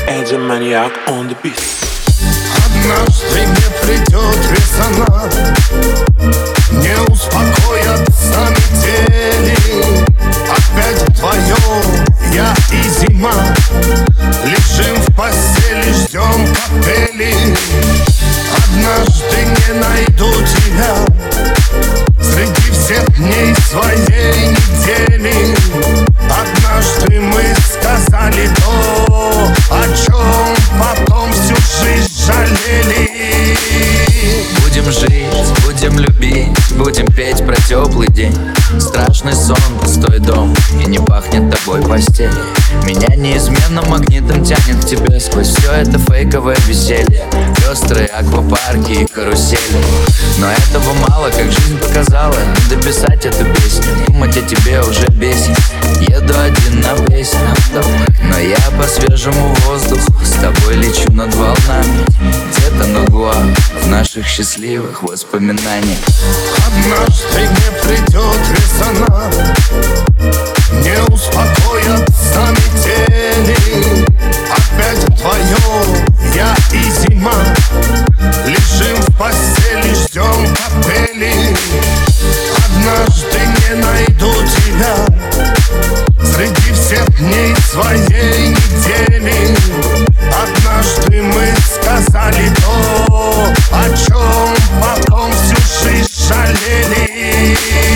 Эдди Маньяк on the beat. Однажды не придет весна, не успокоятся метели. Опять вдвоем я и зима, лежим в постели, ждем капели. Однажды не найду тебя среди всех дней своей недели. Однажды мы сказали то, о чем потом всю жизнь жалели. Будем жить, будем любить, будем петь про теплый день. Страшный сон, пустой дом, и не пахнет тобой постель. Меня неизменно магнитом тянет к тебе сквозь все это фейковое веселье. Пестрые аквапарки и карусели. Но этого мало, как жизнь показала. Не дописать эту песню, думать о тебе уже бесит. Еду один на песню, но я по свежему воздуху с тобой лечу над волнами. Где-то на Гуа, в наших счастливых воспоминаниях. Однажды не придет весна, не успокоятся метели. Опять вдвоем я и зима, лежим в постели, ждем капели. Однажды не найду тебя среди всех дней своей недели. Однажды мы сказали то, о чем потом всю жизнь жалели.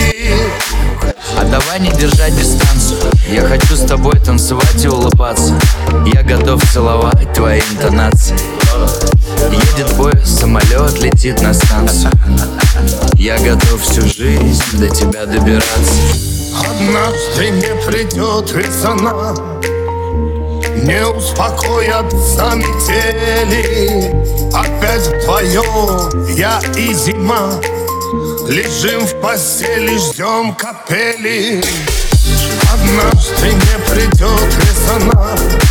А давай не держать дистанцию. Я хочу с тобой танцевать и улыбаться. Я готов целовать твои интонации. Едет поезд, самолет летит на станцию. Я готов всю жизнь до тебя добираться. Однажды не придет весна, не успокоятся метели. Опять вдвоем я и зима, лежим в постели, ждем капели. Однажды не придет весна,